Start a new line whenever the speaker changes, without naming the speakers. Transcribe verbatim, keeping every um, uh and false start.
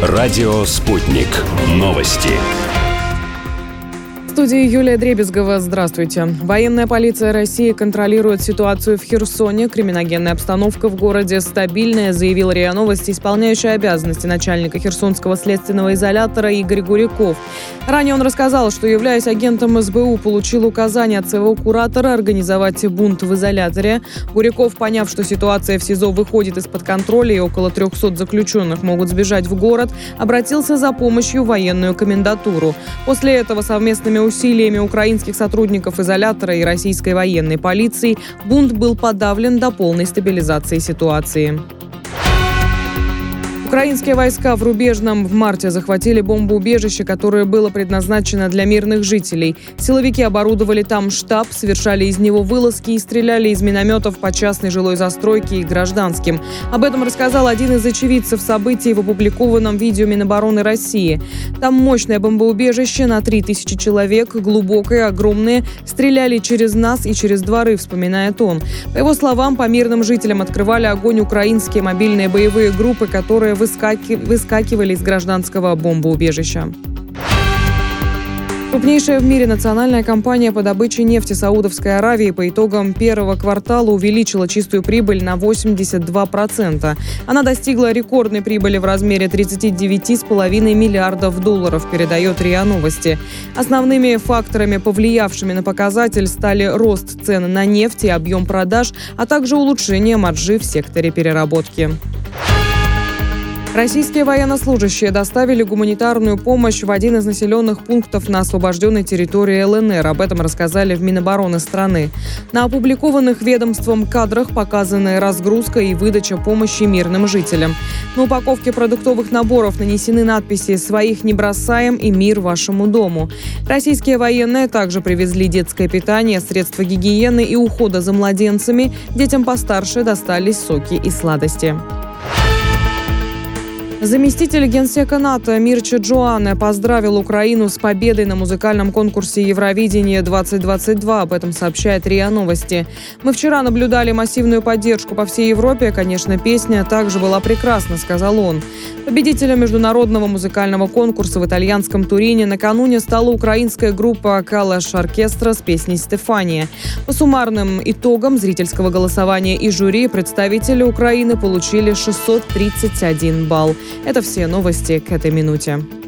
Радио «Спутник». Новости.
В студии Юлия Дребезгова. Здравствуйте. Военная полиция России контролирует ситуацию в Херсоне. Криминогенная обстановка в городе стабильная, заявил РИА Новости исполняющий обязанности начальника Херсонского следственного изолятора Игорь Гуряков. Ранее он рассказал, что, являясь агентом эс бэ у, получил указание от своего куратора организовать бунт в изоляторе. Гуряков, поняв, что ситуация в СИЗО выходит из-под контроля и около трехсот заключенных могут сбежать в город, обратился за помощью в военную комендатуру. После этого совместными усилиями украинских сотрудников изолятора и российской военной полиции бунт был подавлен до полной стабилизации ситуации. Украинские войска в Рубежном в марте захватили бомбоубежище, которое было предназначено для мирных жителей. Силовики оборудовали там штаб, совершали из него вылазки и стреляли из минометов по частной жилой застройке и гражданским. Об этом рассказал один из очевидцев событий в опубликованном видео Минобороны России. Там мощное бомбоубежище на три тысячи человек, глубокое, огромное, стреляли через нас и через дворы, вспоминает он. По его словам, по мирным жителям открывали огонь украинские мобильные боевые группы, которые выскакивали из гражданского бомбоубежища. Крупнейшая в мире национальная компания по добыче нефти Саудовской Аравии по итогам первого квартала увеличила чистую прибыль на восемьдесят два процента. Она достигла рекордной прибыли в размере тридцать девять целых пять десятых миллиардов долларов, передает РИА Новости. Основными факторами, повлиявшими на показатель, стали рост цен на нефть и объем продаж, а также улучшение маржи в секторе переработки. Российские военнослужащие доставили гуманитарную помощь в один из населенных пунктов на освобожденной территории эл эн эр. Об этом рассказали в Минобороны страны. На опубликованных ведомством кадрах показаны разгрузка и выдача помощи мирным жителям. На упаковке продуктовых наборов нанесены надписи «Своих не бросаем» и «Мир вашему дому». Российские военные также привезли детское питание, средства гигиены и ухода за младенцами. Детям постарше достались соки и сладости. Заместитель генсека НАТО Мирча Джоане поздравил Украину с победой на музыкальном конкурсе Евровидение-двадцать двадцать два. Об этом сообщает РИА Новости. «Мы вчера наблюдали массивную поддержку по всей Европе. Конечно, песня также была прекрасна», — сказал он. Победителем международного музыкального конкурса в итальянском Турине накануне стала украинская группа «Калаш Оркестра» с песней «Стефания». По суммарным итогам зрительского голосования и жюри представители Украины получили шестьсот тридцать один балл. Это все новости к этой минуте.